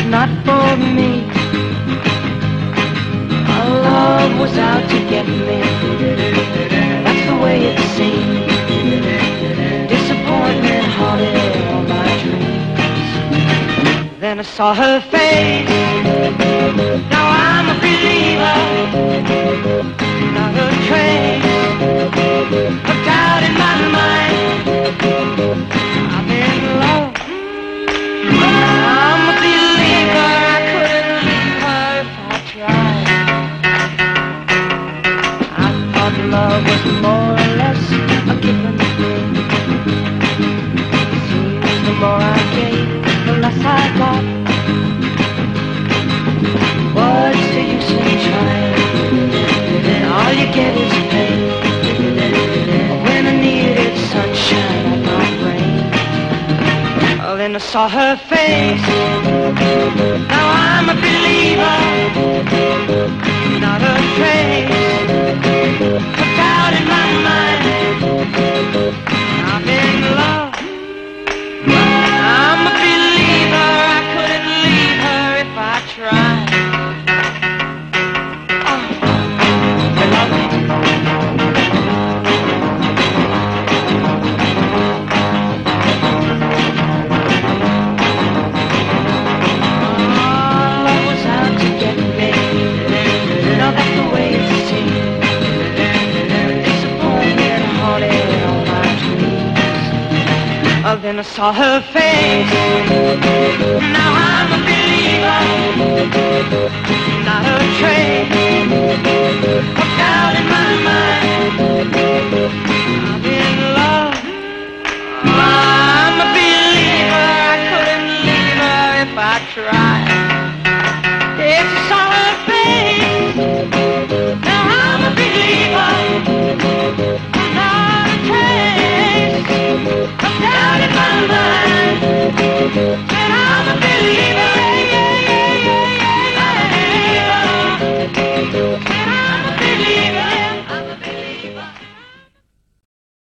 not for me. Our love was out to get me. That's the way it seemed. Disappointment haunted all my dreams. Then I saw her face. Now I'm a believer. Not a trace of doubt in my mind. I'm in love. I'm a believer. I couldn't leave her if I tried. I thought love was more or less a given thing. Seems the more I gave, the less I got. What's the use in trying? All you get is pain. When I needed sunshine, I got rain. Oh, then I saw her face. Now I'm a believer. Not a trace of doubt in my mind. I'm in love. I'm a believer. I couldn't leave her if I tried. Then I saw her face. Now I'm a believer. Not a trace